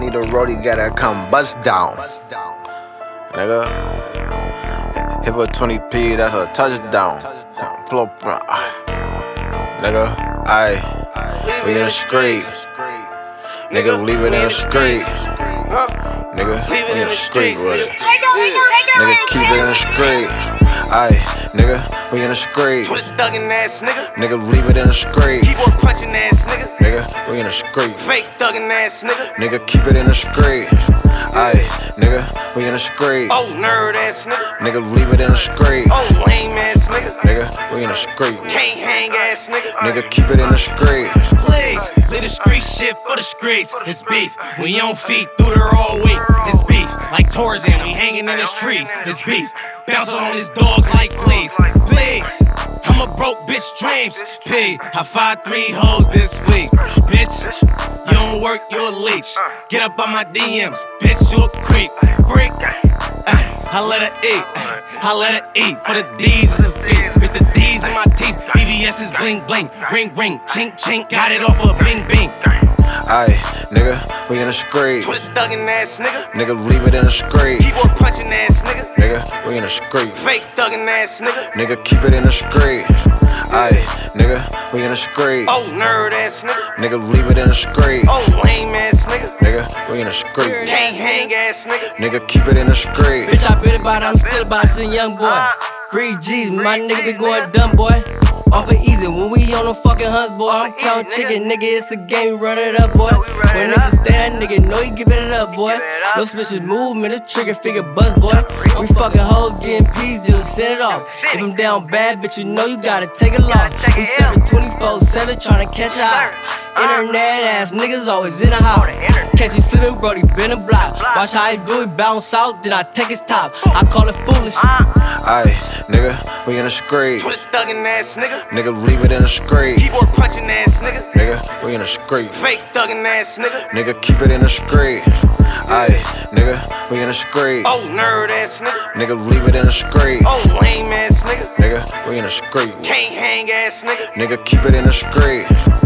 need a roadie, gotta come bust down. Nigga, hit for 20p, that's a touchdown. Pull up, nigga, we in the street. Nigga, leave it in the street. Nigga, we in the street with it. Nigga, keep it in the street. Nigga, we in the street. Thuggin' ass nigga. Nigga, leave it in the street. Keyboard punching ass nigga. Nigga, we in the street. Fake thuggin' ass nigga. Nigga, keep it in the street. Nigga, we in the street. Oh, nerd ass nigga. Nigga, leave it in the street. Oh, lame ass nigga. Nigga, we in the street. Can't hang ass nigga. Nigga, keep it in the street. Please, leave the street shit for the streets. It's beef. We on feet through the raw week. It's beef. Like Tarzan, we hanging in his trees. It's beef. Bouncing on his dogs like fleas. Please, I'm a broke bitch dreams. P, I fired 3 hoes this week. Bitch, you don't work, you a leech. Get up on my DMs, bitch, you a creep. Freak, I let her eat. I let her eat. For the D's is a feet. Bitch, the D's in my teeth. BVS is bling bling. Ring ring, chink chink. Got it off of bing bing. Nigga, we in the street. Thuggin' ass nigga. Nigga, leave it in the street. Keyboard punching ass nigga. Nigga, we in the street. Fake thuggin' ass nigga. Nigga, keep it in the street. Nigga, we in the street. Oh, nerd ass nigga. Nigga, leave it in the street. Oh, lame ass nigga. Nigga, we in the street. Can't hang ass nigga. Nigga, keep it in the street. Bitch, I been about it, I'm still about it, still young boy. Free G's, my nigga be going dumb, boy. Off it easy when we on the fucking hunts, boy. I'm counting chicken, nigga, it's a game, we run it up, boy. When niggas stay, that nigga know he giving it up, boy. No switches movement, it's trigger figure buzz, boy. We fucking hoes getting peas, then send it off. If I'm down bad, bitch, you know you gotta take a loss. We serving 24/7, tryna catch a eye. Internet ass niggas always in the house. Catch you slipping, Brody, been a block. Watch how he do it, bounce out, then I take his top. I call it foolish. Nigga, we in the street. Thuggin' ass nigga. Nigga, leave it in the street. Keyboard punching ass nigga. Nigga, we in the street. Fake thuggin' ass nigga. Nigga, keep it in the street. Nigga, we in the street. Oh, nerd ass nigga. Nigga, leave it in the street. Oh, lame ass nigga. Nigga, we in the street. Can't hang ass nigga. Nigga, keep it in the street.